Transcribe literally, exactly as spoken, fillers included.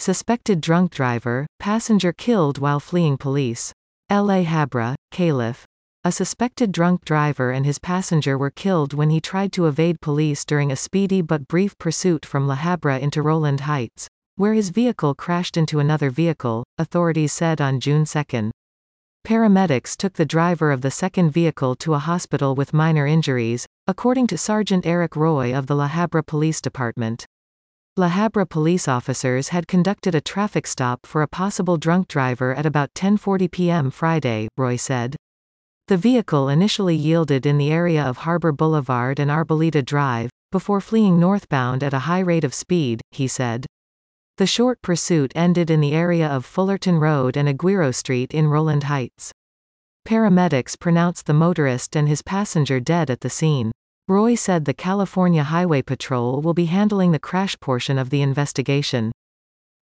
Suspected drunk driver, passenger killed while fleeing police. L A Habra, Caliph. A suspected drunk driver and his passenger were killed when he tried to evade police during a speedy but brief pursuit from La Habra into Rowland Heights, where his vehicle crashed into another vehicle, authorities said on June second. Paramedics took the driver of the second vehicle to a hospital with minor injuries, according to Sergeant Eric Roy of the La Habra Police Department. La Habra police officers had conducted a traffic stop for a possible drunk driver at about ten forty p m Friday, Roy said. The vehicle initially yielded in the area of Harbor Boulevard and Arboleda Drive, before fleeing northbound at a high rate of speed, he said. The short pursuit ended in the area of Fullerton Road and Aguero Street in Rowland Heights. Paramedics pronounced the motorist and his passenger dead at the scene. Roy said the California Highway Patrol will be handling the crash portion of the investigation.